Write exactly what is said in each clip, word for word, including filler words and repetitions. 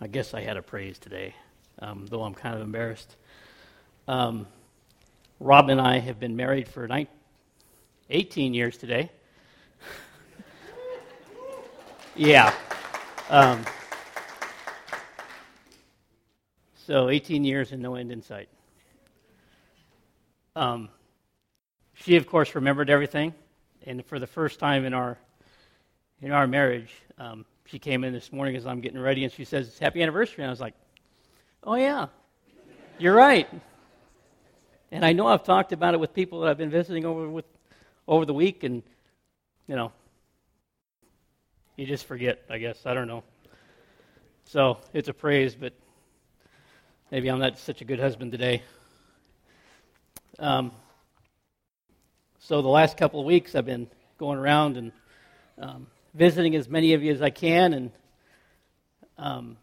I guess I had a praise today, um, though I'm kind of embarrassed. Um, Rob and I have been married for nineteen, eighteen years today. yeah. Um, so eighteen years and no end in sight. Um, she, of course, remembered everything, and for the first time in our in our marriage, um, she came in this morning as I'm getting ready, and she says, "It's happy anniversary." And I was like, "Oh yeah, you're right." And I know I've talked about it with people that I've been visiting over with over the week, and you know, you just forget, I guess. I don't know. So it's a praise, but maybe I'm not such a good husband today. Um, so the last couple of weeks, I've been going around and um, visiting as many of you as I can, and um,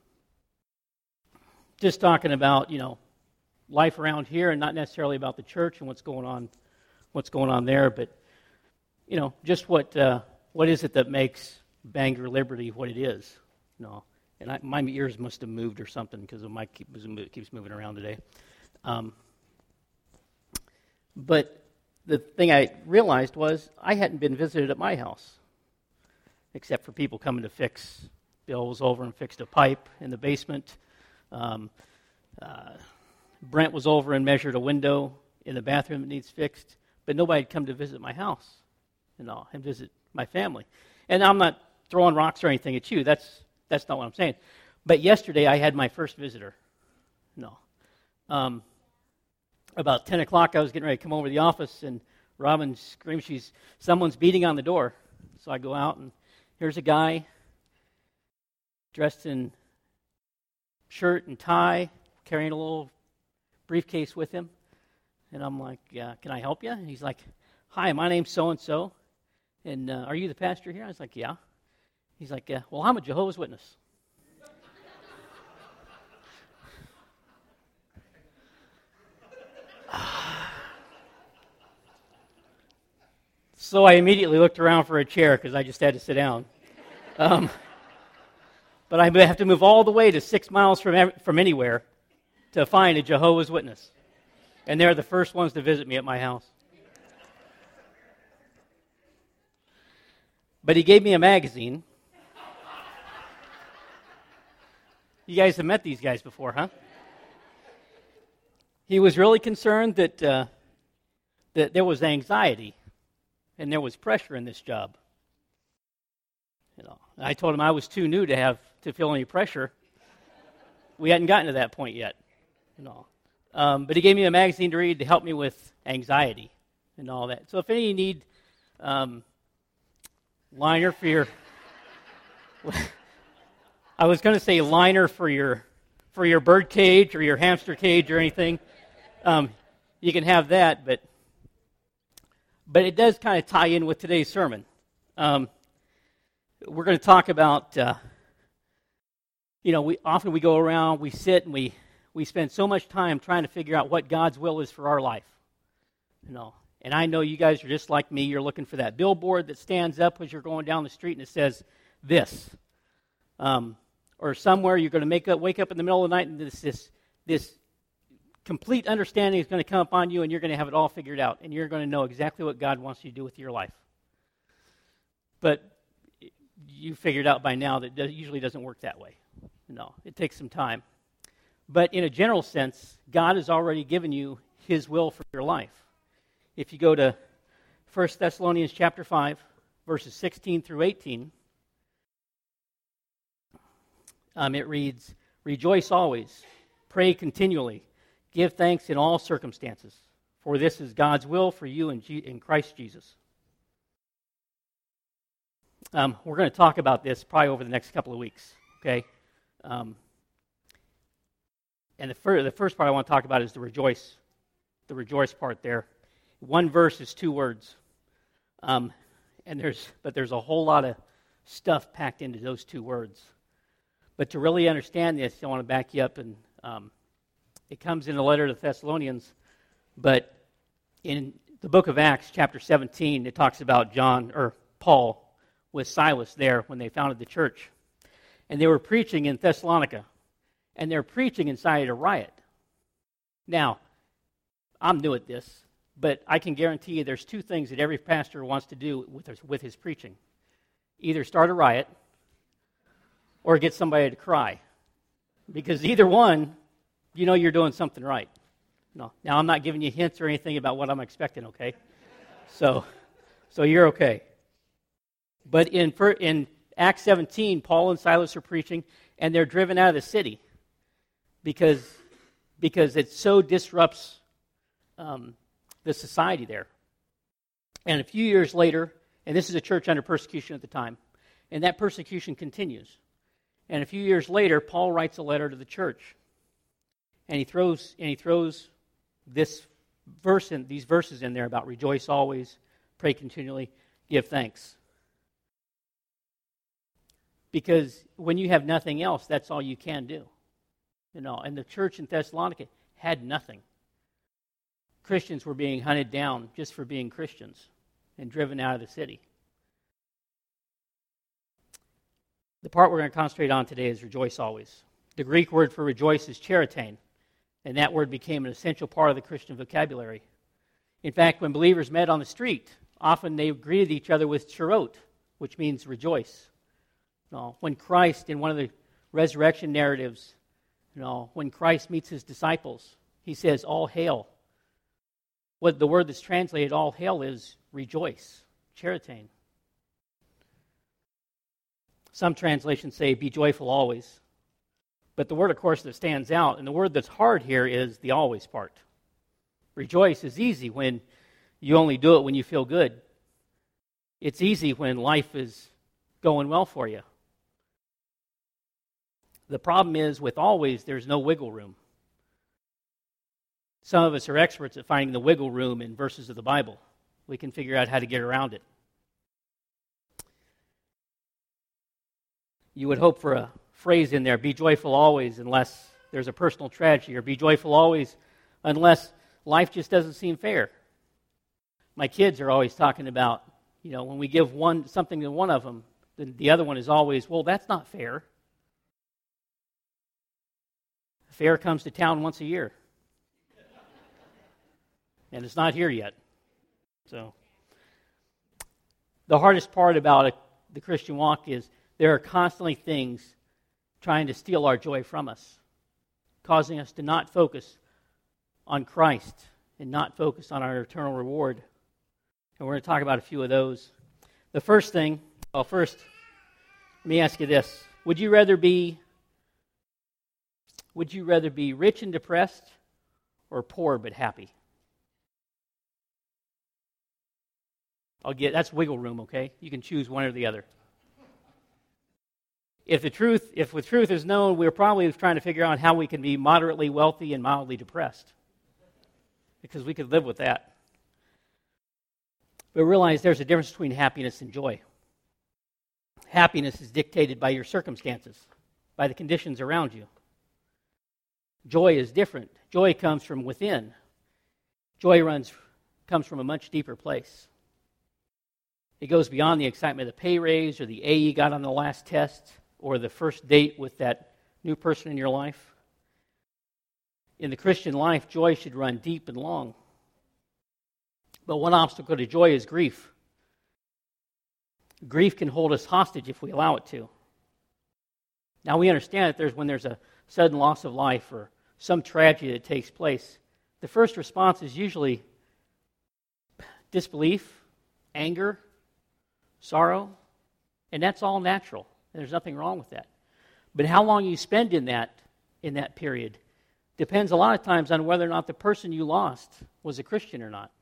just talking about, you know, life around here, and not necessarily about the church and what's going on, what's going on there, but you know, just what uh, what is it that makes Bangor Liberty what it is? You know, and I, my ears must have moved or something because the mic keep, keeps moving around today. Um, but the thing I realized was I hadn't been visited at my house, except for people coming to fix. Bill was over and fixed a pipe in the basement. Um, uh, Brent was over and measured a window in the bathroom that needs fixed, but nobody had come to visit my house, you know, and visit my family. And I'm not throwing rocks or anything at you. That's that's not what I'm saying. But yesterday I had my first visitor. No. Um, about ten o'clock I was getting ready to come over to the office, and Robin screams, she's, someone's beating on the door. So I go out, and here's a guy dressed in shirt and tie, carrying a little briefcase with him. And I'm like, uh, can I help you? And he's like, hi, my name's so-and-so. And uh, are you the pastor here? I was like, yeah. He's like, yeah. Well, I'm a Jehovah's Witness. So I immediately looked around for a chair because I just had to sit down. Um, but I have to move all the way to six miles from from anywhere to find a Jehovah's Witness. And they're the first ones to visit me at my house. But he gave me a magazine. You guys have met these guys before, huh? He was really concerned that uh, that there was anxiety and there was pressure in this job. You know, I told him I was too new to have to feel any pressure. We hadn't gotten to that point yet. You know, um, but he gave me a magazine to read to help me with anxiety and all that. So if any of you need um, liner for your, I was going to say liner for your for your bird cage or your hamster cage or anything, um, you can have that. But but it does kind of tie in with today's sermon. Um, we're going to talk about, uh, you know, we often we go around, we sit and we. We spend so much time trying to figure out what God's will is for our life. You know, and I know you guys are just like me. You're looking for that billboard that stands up as you're going down the street and it says this. Um, or somewhere you're going to make up, wake up in the middle of the night and this this, this complete understanding is going to come upon you and you're going to have it all figured out and you're going to know exactly what God wants you to do with your life. But you figured out by now that it usually doesn't work that way. No, it takes some time. But in a general sense, God has already given you His will for your life. If you go to First Thessalonians chapter five, verses sixteen through eighteen, um, it reads, "Rejoice always, pray continually, give thanks in all circumstances, for this is God's will for you in, G- in Christ Jesus." Um, we're going to talk about this probably over the next couple of weeks, okay? Um And the, fir- the first part I want to talk about is the rejoice, the rejoice part there. One verse is two words, um, and there's but there's a whole lot of stuff packed into those two words. But to really understand this, I want to back you up, and um, it comes in the letter to the Thessalonians. But in the book of Acts, chapter seventeen, it talks about John or Paul with Silas there when they founded the church. And they were preaching in Thessalonica. and they're preaching inside a riot. Now, I'm new at this, but I can guarantee you there's two things that every pastor wants to do with his, with his preaching. Either start a riot or get somebody to cry. Because either one, you know you're doing something right. No. Now, I'm not giving you hints or anything about what I'm expecting, okay? So, so you're okay. But in in Acts seventeen, Paul and Silas are preaching, and they're driven out of the city because, because it so disrupts um, the society there. And a few years later, and this is a church under persecution at the time, and that persecution continues. And a few years later, Paul writes a letter to the church, and he throws and he throws this verse in these verses in there about rejoice always, pray continually, give thanks. Because when you have nothing else, that's all you can do. You know, and the church in Thessalonica had nothing. Christians were being hunted down just for being Christians and driven out of the city. The part we're going to concentrate on today is rejoice always. The Greek word for rejoice is charitain, and that word became an essential part of the Christian vocabulary. In fact, when believers met on the street, often they greeted each other with charot, which means rejoice. You know, when Christ, in one of the resurrection narratives, you know, when Christ meets his disciples, he says, all hail. What the word that's translated all hail is rejoice, charitain. Some translations say be joyful always. But the word, of course, that stands out, and the word that's hard here is the always part. Rejoice is easy when you only do it when you feel good. It's easy when life is going well for you. The problem is with always, there's no wiggle room. Some of us are experts at finding the wiggle room in verses of the Bible. We can figure out how to get around it. You would hope for a phrase in there, be joyful always unless there's a personal tragedy, or be joyful always unless life just doesn't seem fair. My kids are always talking about, you know, when we give one something to one of them, then the other one is always, well, that's not fair. Fair comes to town once a year. And it's not here yet. So, the hardest part about it, the Christian walk is there are constantly things trying to steal our joy from us, causing us to not focus on Christ and not focus on our eternal reward. And we're going to talk about a few of those. The first thing, well, first, let me ask you this. Would you rather be, would you rather be rich and depressed or poor but happy? I'll get, that's wiggle room, okay? You can choose one or the other. If the truth, if the truth is known, we're probably trying to figure out how we can be moderately wealthy and mildly depressed, because we could live with that. But realize there's a difference between happiness and joy. Happiness is dictated by your circumstances, by the conditions around you. Joy is different. Joy comes from within. Joy runs, comes from a much deeper place. It goes beyond the excitement of the pay raise or the A you got on the last test or the first date with that new person in your life. In the Christian life, joy should run deep and long. But one obstacle to joy is grief. Grief can hold us hostage if we allow it to. Now, we understand that there's when there's a sudden loss of life or some tragedy that takes place, the first response is usually disbelief, anger, sorrow, and that's all natural. And there's nothing wrong with that. But how long you spend in that in that period depends a lot of times on whether or not the person you lost was a Christian or not.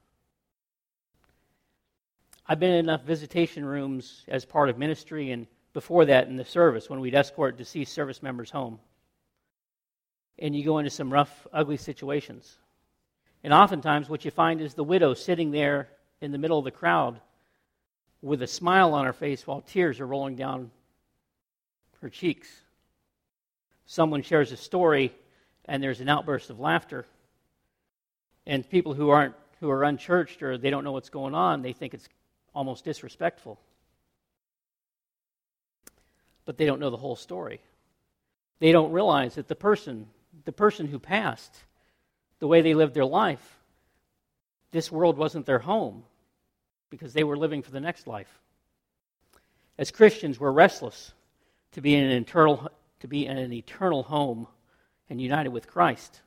I've been in enough visitation rooms as part of ministry and before that in the service when we'd escort deceased service members home. And you go into some rough, ugly situations. And oftentimes what you find is the widow sitting there in the middle of the crowd with a smile on her face while tears are rolling down her cheeks. Someone shares a story and there's an outburst of laughter. And people who aren't who are unchurched or they don't know what's going on, they think it's almost disrespectful. But they don't know the whole story. They don't realize that the person, the person who passed, the way they lived their life, this world wasn't their home because they were living for the next life. As Christians, we're restless to be in an eternal, to be in an eternal home and united with Christ.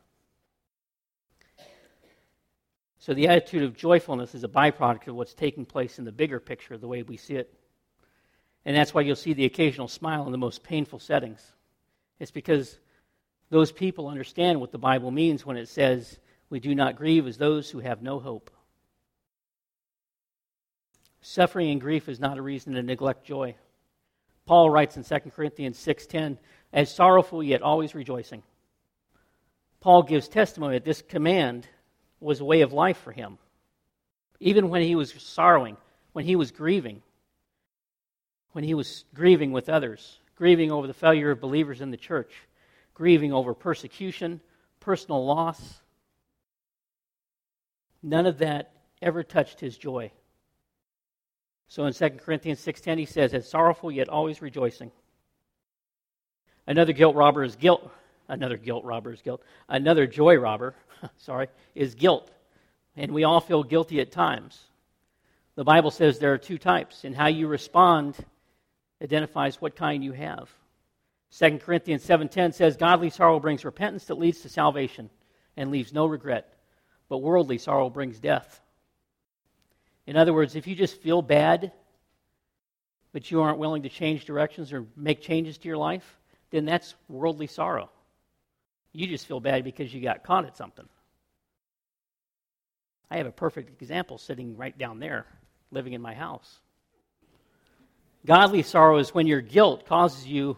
So the attitude of joyfulness is a byproduct of what's taking place in the bigger picture, the way we see it. And that's why you'll see the occasional smile in the most painful settings. It's because those people understand what the Bible means when it says, we do not grieve as those who have no hope. Suffering and grief is not a reason to neglect joy. Paul writes in Second Corinthians six ten, as sorrowful yet always rejoicing. Paul gives testimony that this command was a way of life for him. Even when he was sorrowing, when he was grieving, when he was grieving with others, grieving over the failure of believers in the church, grieving over persecution, personal loss, none of that ever touched his joy. So in Second Corinthians six ten he says, as sorrowful yet always rejoicing. Another guilt robber is guilt. Another guilt robber is guilt. Another joy robber, sorry, is guilt. And we all feel guilty at times. The Bible says there are two types, and how you respond identifies what kind you have. Second Corinthians seven ten says, godly sorrow brings repentance that leads to salvation and leaves no regret, but worldly sorrow brings death. In other words, if you just feel bad, but you aren't willing to change directions or make changes to your life, then that's worldly sorrow. You just feel bad because you got caught at something. I have a perfect example sitting right down there, living in my house. Godly sorrow is when your guilt causes you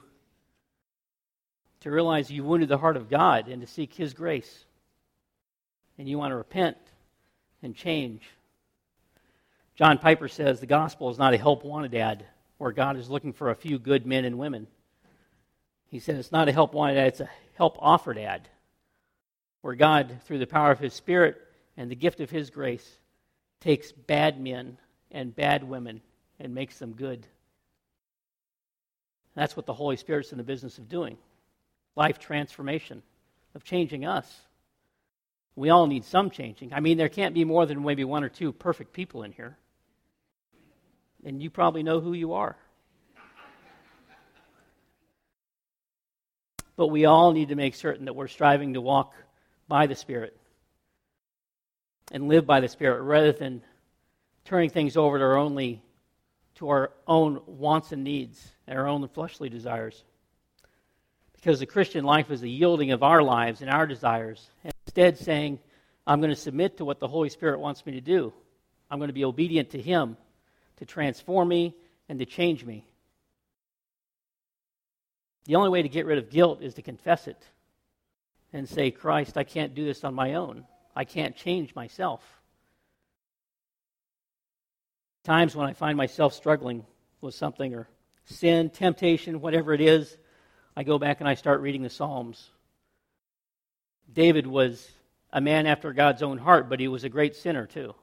to realize you wounded the heart of God and to seek His grace. And you want to repent and change. John Piper says the gospel is not a help-wanted ad where God is looking for a few good men and women. He said it's not a help-wanted ad, it's a help-offered ad where God, through the power of His Spirit and the gift of His grace, takes bad men and bad women and makes them good. That's what the Holy Spirit's in the business of doing. Life transformation, of changing us. We all need some changing. I mean, there can't be more than maybe one or two perfect people in here. And you probably know who you are. But we all need to make certain that we're striving to walk by the Spirit and live by the Spirit rather than turning things over to our only to our own wants and needs and our own fleshly desires. Because the Christian life is a yielding of our lives and our desires, and instead saying, I'm going to submit to what the Holy Spirit wants me to do. I'm going to be obedient to Him to transform me and to change me. The only way to get rid of guilt is to confess it and say, Christ, I can't do this on my own. I can't change myself. Times when I find myself struggling with something or sin, temptation, whatever it is, I go back and I start reading the Psalms. David was a man after God's own heart, but he was a great sinner too.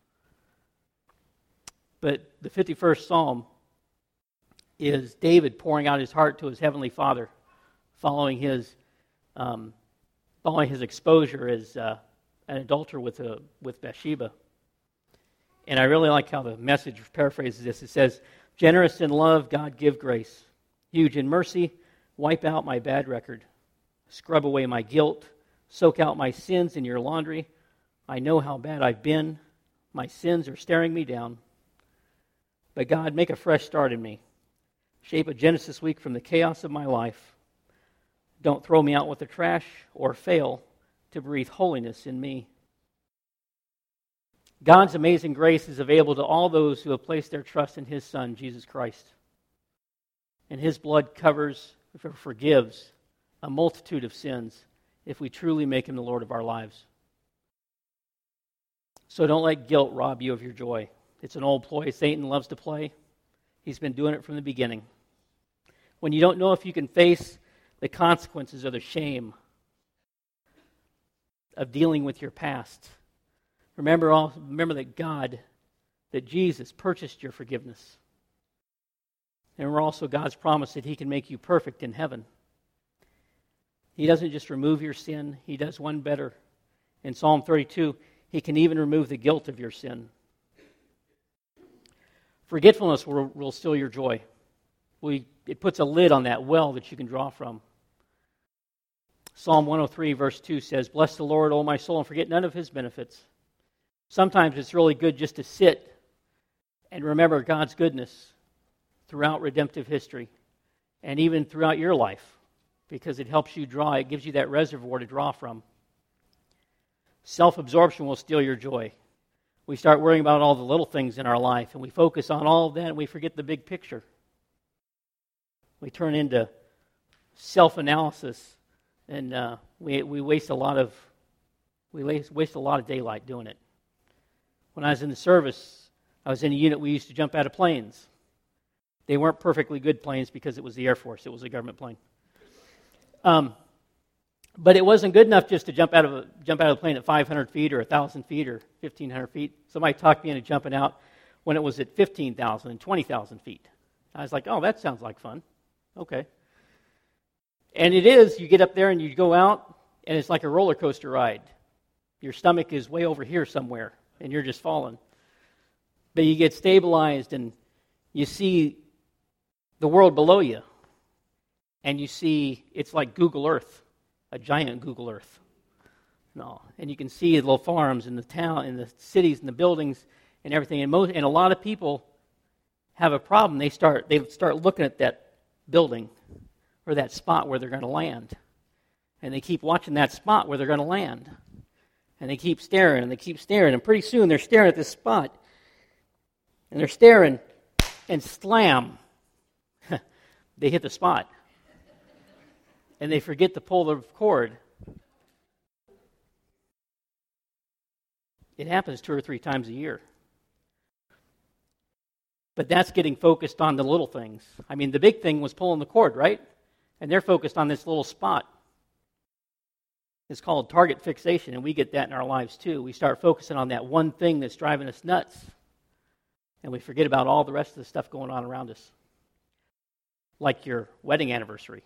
But the fifty-first Psalm is David pouring out his heart to his heavenly Father, following his um, following his exposure as uh, an adulterer with a, with Bathsheba. And I really like how the Message paraphrases this. It says, generous in love, God give grace. Huge in mercy, wipe out my bad record. Scrub away my guilt. Soak out my sins in your laundry. I know how bad I've been. My sins are staring me down. But God, make a fresh start in me. Shape a Genesis week from the chaos of my life. Don't throw me out with the trash or fail to breathe holiness in me. God's amazing grace is available to all those who have placed their trust in His Son, Jesus Christ. And His blood covers, forgives a multitude of sins if we truly make Him the Lord of our lives. So don't let guilt rob you of your joy. It's an old ploy Satan loves to play. He's been doing it from the beginning. When you don't know if you can face the consequences or the shame of dealing with your past, remember all, remember that God, that Jesus purchased your forgiveness. And we're also God's promise that He can make you perfect in heaven. He doesn't just remove your sin, he does one better. In Psalm thirty-two, he can even remove the guilt of your sin. Forgetfulness will, will steal your joy. We, it puts a lid on that well that you can draw from. Psalm one oh three, verse two says, "Bless the Lord, O my soul, and forget none of his benefits." Sometimes it's really good just to sit and remember God's goodness throughout redemptive history and even throughout your life, because it helps you draw, it gives you that reservoir to draw from. Self-absorption will steal your joy. We start worrying about all the little things in our life, and we focus on all of that, and we forget the big picture. We turn into self-analysis, and uh, we we waste a lot of we waste, waste a lot of daylight doing it. When I was in the service, I was in a unit we used to jump out of planes. They weren't perfectly good planes because it was the Air Force; it was a government plane. Um, but it wasn't good enough just to jump out of a jump out of a plane at five hundred feet or one thousand feet or fifteen hundred feet. Somebody talked me into jumping out when it was at fifteen thousand and twenty thousand feet. I was like, "Oh, that sounds like fun." Okay. And it is. You get up there and you go out, and it's like a roller coaster ride. Your stomach is way over here somewhere, and you're just falling. But you get stabilized, and you see the world below you. And you see, it's like Google Earth, a giant Google Earth. No, and you can see the little farms and the town and the cities and the buildings and everything. And most, and a lot of people have a problem. They start they start looking at that building or that spot where they're going to land, and they keep watching that spot where they're going to land, and they keep staring and they keep staring, and pretty soon they're staring at this spot, and they're staring, and slam, they hit the spot. And they forget to pull the cord. It happens two or three times a year. But that's getting focused on the little things. I mean, the big thing was pulling the cord, right? And they're focused on this little spot. It's called target fixation, and we get that in our lives too. We start focusing on that one thing that's driving us nuts, and we forget about all the rest of the stuff going on around us. Like your wedding anniversary.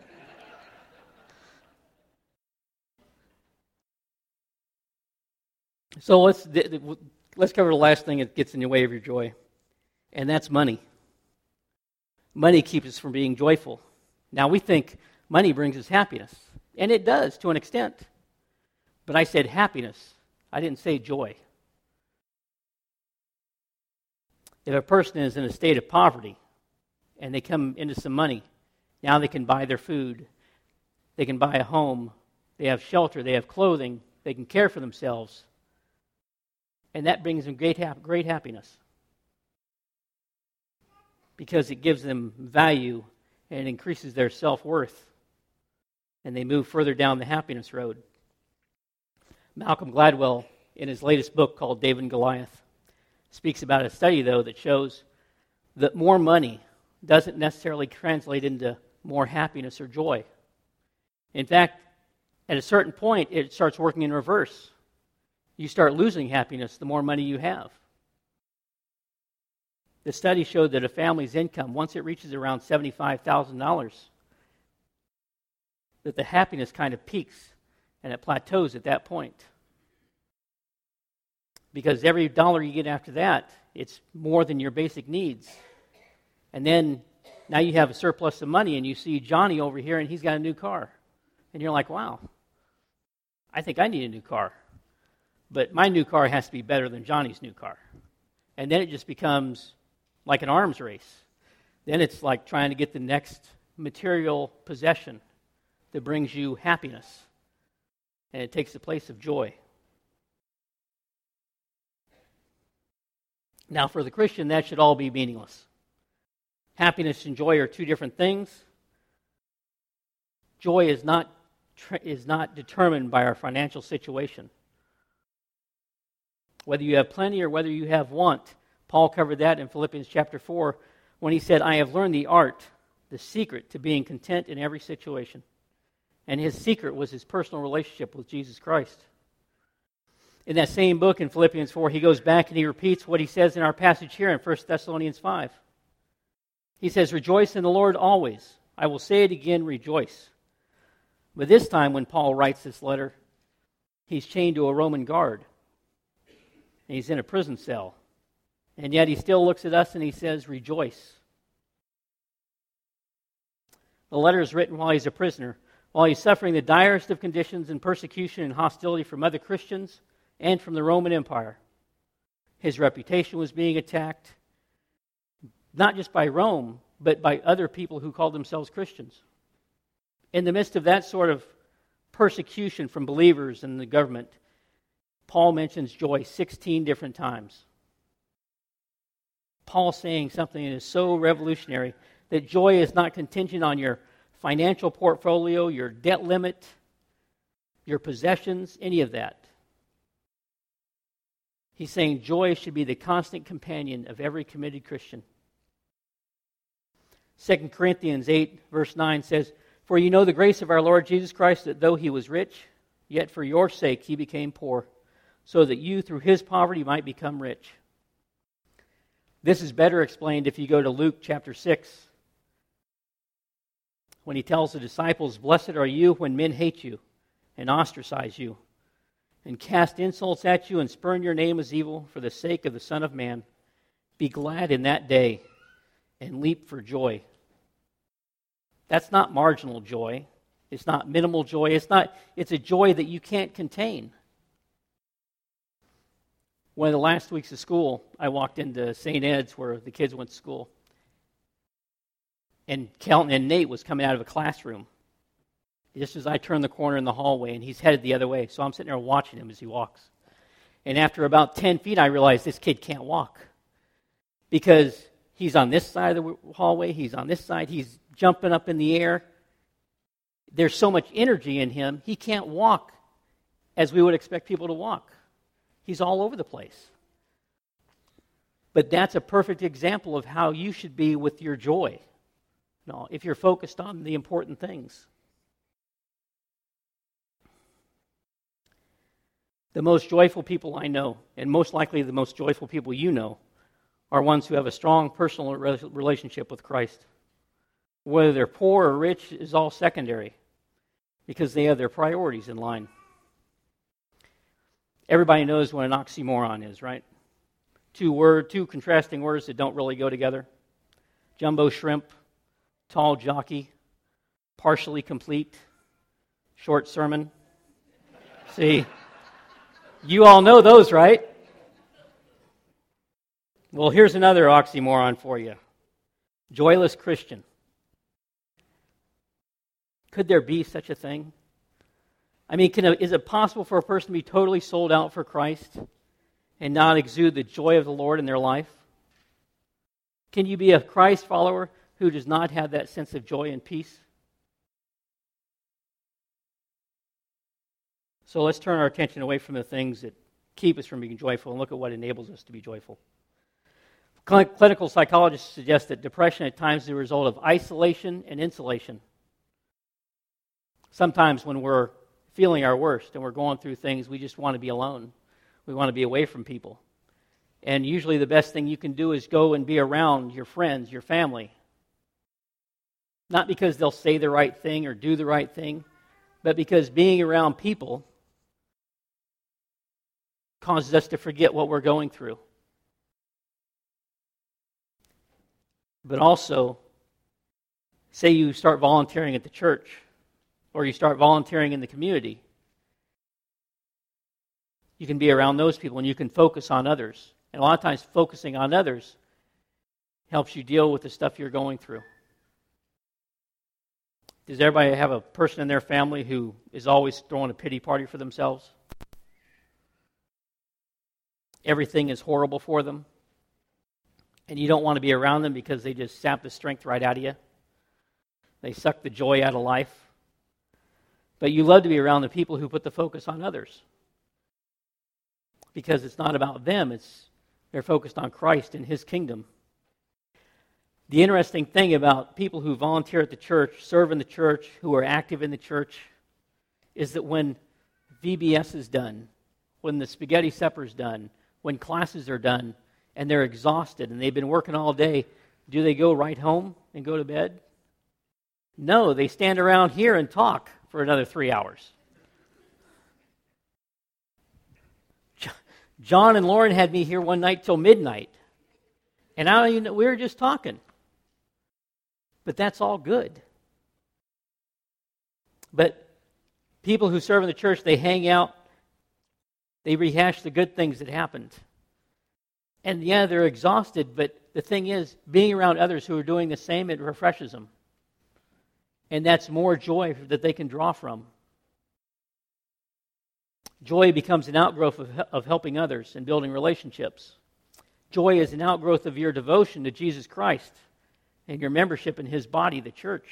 So let's let's cover the last thing that gets in the way of your joy, and that's money. Money keeps us from being joyful. Now, we think money brings us happiness, and it does to an extent. But I said happiness. I didn't say joy. If a person is in a state of poverty and they come into some money, now they can buy their food, they can buy a home, they have shelter, they have clothing, they can care for themselves. And that brings them great, hap- great happiness because it gives them value and increases their self-worth, and they move further down the happiness road. Malcolm Gladwell, in his latest book called David and Goliath, speaks about a study, though, that shows that more money doesn't necessarily translate into more happiness or joy. In fact, at a certain point, it starts working in reverse. You start losing happiness the more money you have. The study showed that a family's income, once it reaches around seventy-five thousand dollars, that the happiness kind of peaks and it plateaus at that point. Because every dollar you get after that, it's more than your basic needs. And then now you have a surplus of money and you see Johnny over here and he's got a new car. And you're like, wow, I think I need a new car. But my new car has to be better than Johnny's new car. And then it just becomes like an arms race. Then it's like trying to get the next material possession that brings you happiness. And it takes the place of joy. Now, for the Christian, that should all be meaningless. Happiness and joy are two different things. Joy is not is not determined by our financial situation. Whether you have plenty or whether you have want. Paul covered that in Philippians chapter four when he said, I have learned the art, the secret to being content in every situation. And his secret was his personal relationship with Jesus Christ. In that same book in Philippians four, he goes back and he repeats what he says in our passage here in First Thessalonians five. He says, rejoice in the Lord always. I will say it again, rejoice. But this time when Paul writes this letter, he's chained to a Roman guard. And he's in a prison cell. And yet he still looks at us and he says, rejoice. The letter is written while he's a prisoner, while he's suffering the direst of conditions and persecution and hostility from other Christians and from the Roman Empire. His reputation was being attacked, not just by Rome, but by other people who called themselves Christians. In the midst of that sort of persecution from believers and the government, Paul mentions joy sixteen different times. Paul saying something that is so revolutionary, that joy is not contingent on your financial portfolio, your debt limit, your possessions, any of that. He's saying joy should be the constant companion of every committed Christian. Second Corinthians eight, verse nine says, for you know the grace of our Lord Jesus Christ, that though he was rich, yet for your sake he became poor, so that you through his poverty might become rich. This is better explained if you go to Luke chapter six, when he tells the disciples, blessed are you when men hate you and ostracize you, and cast insults at you and spurn your name as evil for the sake of the Son of Man. Be glad in that day and leap for joy. That's not marginal joy. It's not minimal joy. It's not. It's a joy that you can't contain. One of the last weeks of school, I walked into Saint Ed's where the kids went to school. And Kelton and Nate was coming out of a classroom. Just as I turned the corner in the hallway, and he's headed the other way. So I'm sitting there watching him as he walks. And after about ten feet, I realized this kid can't walk. Because he's on this side of the hallway, he's on this side, he's jumping up in the air. There's so much energy in him, he can't walk as we would expect people to walk. He's all over the place. But that's a perfect example of how you should be with your joy. No, if you're focused on the important things. The most joyful people I know, and most likely the most joyful people you know, are ones who have a strong personal relationship with Christ. Whether they're poor or rich is all secondary, because they have their priorities in line. Everybody knows what an oxymoron is, right? Two word, two contrasting words that don't really go together. Jumbo shrimp, tall jockey, partially complete, short sermon. See, you all know those, right? Well, here's another oxymoron for you. Joyless Christian. Could there be such a thing? I mean, can a, is it possible for a person to be totally sold out for Christ and not exude the joy of the Lord in their life? Can you be a Christ follower who does not have that sense of joy and peace? So let's turn our attention away from the things that keep us from being joyful and look at what enables us to be joyful. Clinical psychologists suggest that depression at times is the result of isolation and insulation. Sometimes when we're feeling our worst and we're going through things, we just want to be alone. We want to be away from people. And usually the best thing you can do is go and be around your friends, your family. Not because they'll say the right thing or do the right thing, but because being around people causes us to forget what we're going through. But also, say you start volunteering at the church, or you start volunteering in the community. You can be around those people and you can focus on others. And a lot of times focusing on others helps you deal with the stuff you're going through. Does everybody have a person in their family who is always throwing a pity party for themselves? Everything is horrible for them. And you don't want to be around them because they just sap the strength right out of you. They suck the joy out of life. But you love to be around the people who put the focus on others. Because it's not about them, it's they're focused on Christ and His kingdom. The interesting thing about people who volunteer at the church, serve in the church, who are active in the church, is that when V B S is done, when the spaghetti supper is done, when classes are done, and they're exhausted and they've been working all day, do they go right home and go to bed? No, they stand around here and talk for for another three hours. John and Lauren had me here one night till midnight. And I don't even know, we were just talking. But that's all good. But people who serve in the church, they hang out, they rehash the good things that happened. And yeah, they're exhausted, but the thing is, being around others who are doing the same, it refreshes them. And that's more joy that they can draw from. Joy becomes an outgrowth of, of helping others and building relationships. Joy is an outgrowth of your devotion to Jesus Christ and your membership in His body, the church.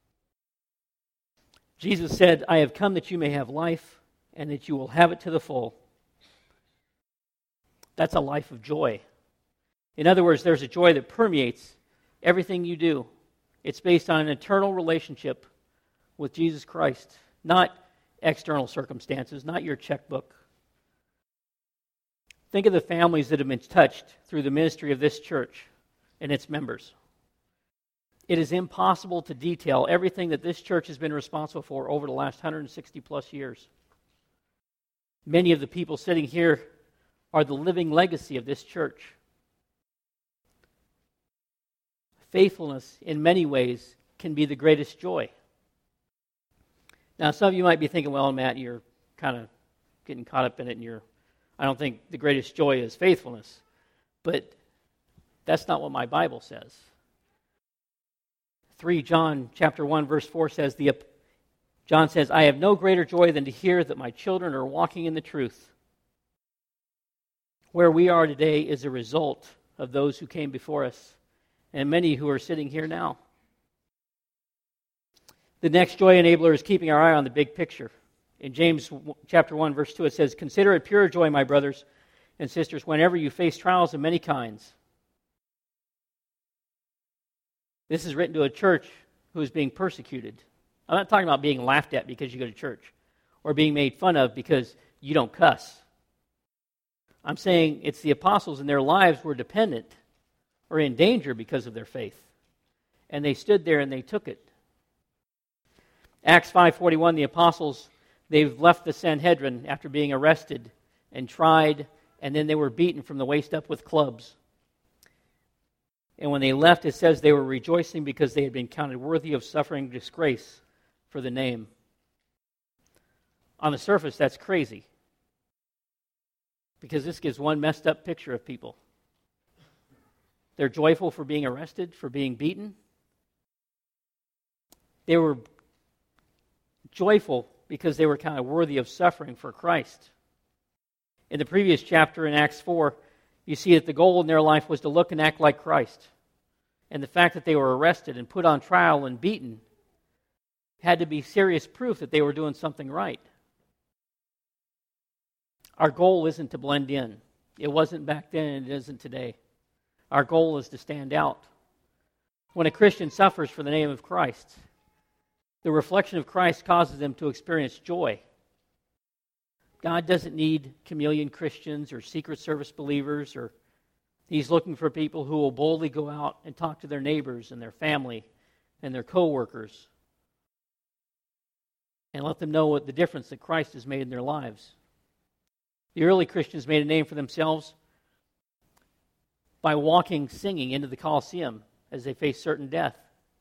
Jesus said, I have come that you may have life and that you will have it to the full. That's a life of joy. In other words, there's a joy that permeates everything you do. It's based on an eternal relationship with Jesus Christ, not external circumstances, not your checkbook. Think of the families that have been touched through the ministry of this church and its members. It is impossible to detail everything that this church has been responsible for over the last one hundred sixty plus years. Many of the people sitting here are the living legacy of this church. Faithfulness, in many ways, can be the greatest joy. Now, some of you might be thinking, well, Matt, you're kind of getting caught up in it, and you're, I don't think the greatest joy is faithfulness. But that's not what my Bible says. three John chapter one, verse four says, the John says, I have no greater joy than to hear that my children are walking in the truth. Where we are today is a result of those who came before us, and many who are sitting here now. The next joy enabler is keeping our eye on the big picture. In James chapter one, verse two, it says, consider it pure joy, my brothers and sisters, whenever you face trials of many kinds. This is written to a church who is being persecuted. I'm not talking about being laughed at because you go to church or being made fun of because you don't cuss. I'm saying it's the apostles and their lives were dependent or in danger because of their faith. And they stood there and they took it. Acts five forty-one, the apostles, they've left the Sanhedrin after being arrested and tried, and then they were beaten from the waist up with clubs. And when they left, it says they were rejoicing because they had been counted worthy of suffering disgrace for the name. On the surface, that's crazy, because this gives one messed up picture of people. They're joyful for being arrested, for being beaten. They were joyful because they were kind of worthy of suffering for Christ. In the previous chapter in Acts four, you see that the goal in their life was to look and act like Christ. And the fact that they were arrested and put on trial and beaten had to be serious proof that they were doing something right. Our goal isn't to blend in. It wasn't back then and it isn't today. Our goal is to stand out. When a Christian suffers for the name of Christ, the reflection of Christ causes them to experience joy. God doesn't need chameleon Christians or Secret Service believers, or He's looking for people who will boldly go out and talk to their neighbors and their family and their co-workers and let them know what the difference that Christ has made in their lives. The early Christians made a name for themselves by walking, singing into the Colosseum as they faced certain death.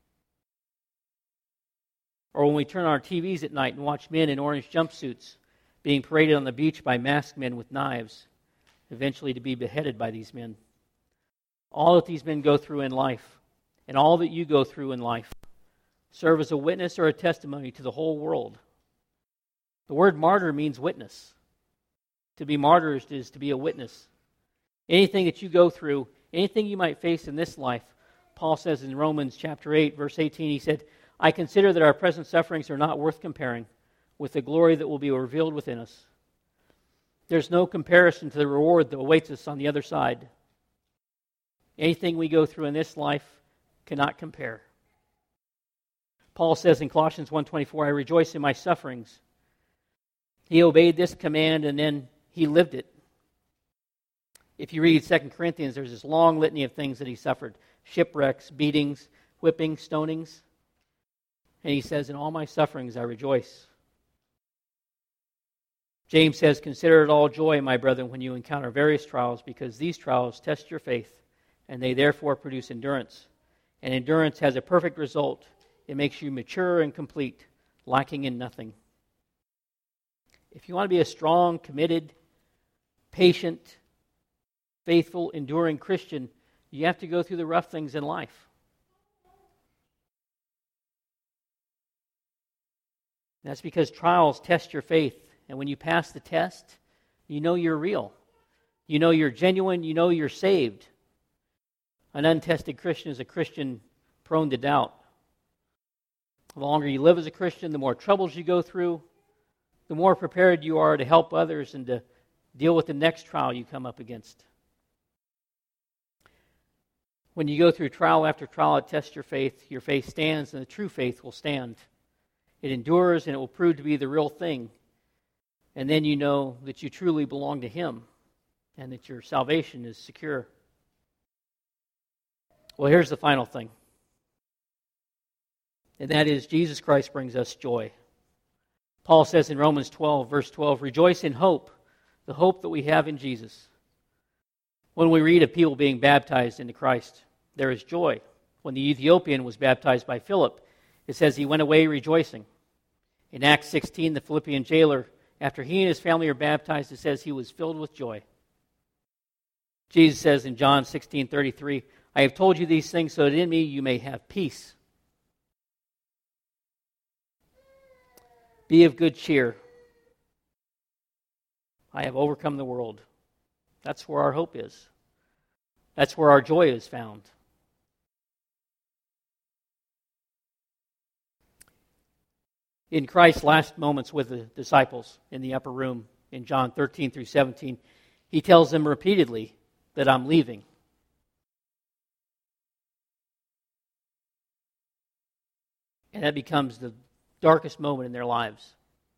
Or when we turn on our T Vs at night and watch men in orange jumpsuits being paraded on the beach by masked men with knives, eventually to be beheaded by these men. All that these men go through in life, and all that you go through in life, serve as a witness or a testimony to the whole world. The word martyr means witness. To be martyred is to be a witness. Anything that you go through, anything you might face in this life, Paul says in Romans chapter eight, verse eighteen, he said, I consider that our present sufferings are not worth comparing with the glory that will be revealed within us. There's no comparison to the reward that awaits us on the other side. Anything we go through in this life cannot compare. Paul says in Colossians one twenty-four, I rejoice in my sufferings. He obeyed this command and then he lived it. If you read Second Corinthians, there's this long litany of things that he suffered. Shipwrecks, beatings, whippings, stonings. And he says, in all my sufferings I rejoice. James says, "Consider it all joy, my brethren, when you encounter various trials, because these trials test your faith, and they therefore produce endurance. And endurance has a perfect result. It makes you mature and complete, lacking in nothing." If you want to be a strong, committed, patient, faithful, enduring Christian, you have to go through the rough things in life. That's because trials test your faith. And when you pass the test, you know you're real. You know you're genuine. You know you're saved. An untested Christian is a Christian prone to doubt. The longer you live as a Christian, the more troubles you go through, the more prepared you are to help others and to deal with the next trial you come up against. When you go through trial after trial, it tests your faith. Your faith stands, and the true faith will stand. It endures, and it will prove to be the real thing. And then you know that you truly belong to Him and that your salvation is secure. Well, here's the final thing. And that is, Jesus Christ brings us joy. Paul says in Romans twelve, verse twelve, "Rejoice in hope," the hope that we have in Jesus. When we read of people being baptized into Christ, there is joy. When the Ethiopian was baptized by Philip, it says he went away rejoicing. In Acts sixteen, the Philippian jailer, after he and his family are baptized, it says he was filled with joy. Jesus says in John sixteen thirty-three, "I have told you these things so that in me you may have peace. Be of good cheer. I have overcome the world." That's where our hope is. That's where our joy is found. In Christ's last moments with the disciples in the upper room in John thirteen through seventeen, He tells them repeatedly that I'm leaving. And that becomes the darkest moment in their lives.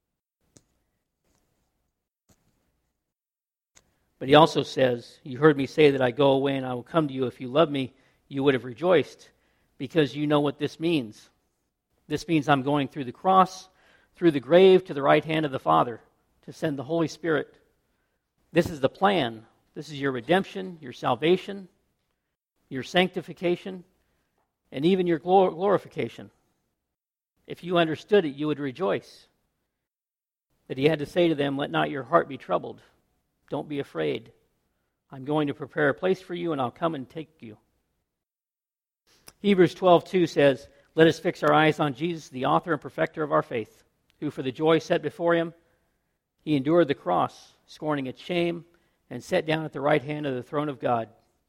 But He also says, "You heard me say that I go away and I will come to you. If you love me, you would have rejoiced, because you know what this means. This means I'm going through the cross, through the grave, to the right hand of the Father, to send the Holy Spirit. This is the plan. This is your redemption, your salvation, your sanctification, and even your glor- glorification. If you understood it, you would rejoice." That He had to say to them, "Let not your heart be troubled. Don't be afraid. I'm going to prepare a place for you, and I'll come and take you." Hebrews twelve two says, "Let us fix our eyes on Jesus, the author and perfecter of our faith, who for the joy set before Him, He endured the cross, scorning its shame, and sat down at the right hand of the throne of God."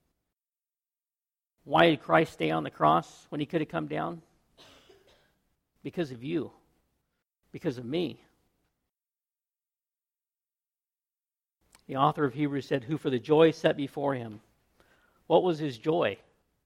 Why did Christ stay on the cross when He could have come down? Because of you. Because of me. The author of Hebrews said, "Who for the joy set before Him." What was His joy?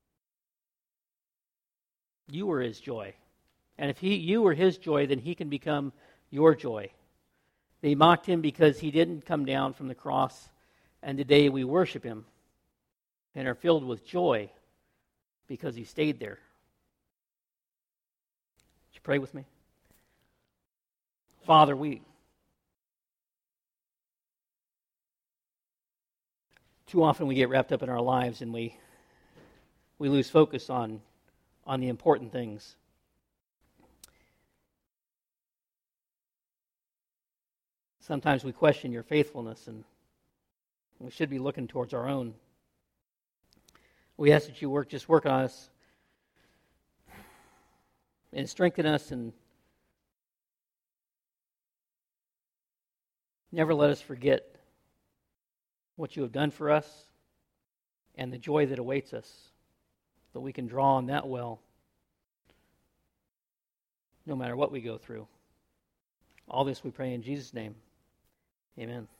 You were His joy. And if he, you were His joy, then He can become your joy. They mocked Him because He didn't come down from the cross, and today we worship Him and are filled with joy because He stayed there. Would you pray with me? Father, we too often we get wrapped up in our lives and we we lose focus on on the important things. Sometimes we question your faithfulness, and we should be looking towards our own. We ask that you work, just work on us and strengthen us, and never let us forget what you have done for us and the joy that awaits us, that we can draw on that well no matter what we go through. All this we pray in Jesus' name. Amen.